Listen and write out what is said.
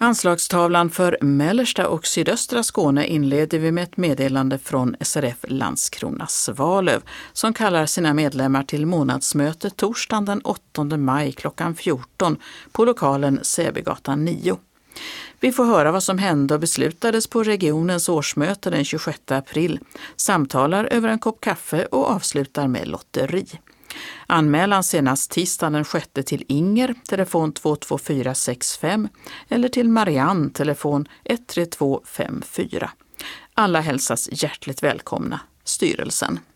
Anslagstavlan för mellersta och sydöstra Skåne inleder vi med ett meddelande från SRF Landskrona Svalöv som kallar sina medlemmar till månadsmöte torsdagen den 8 maj klockan 14 på lokalen Säbygatan 9. Vi får höra vad som hände och beslutades på regionens årsmöte den 26 april, samtalar över en kopp kaffe och avslutar med lotteri. Anmälan senast tisdagen den 6 till Inger, telefon 22465 eller till Marianne, telefon 13254. Alla hälsas hjärtligt välkomna. Styrelsen.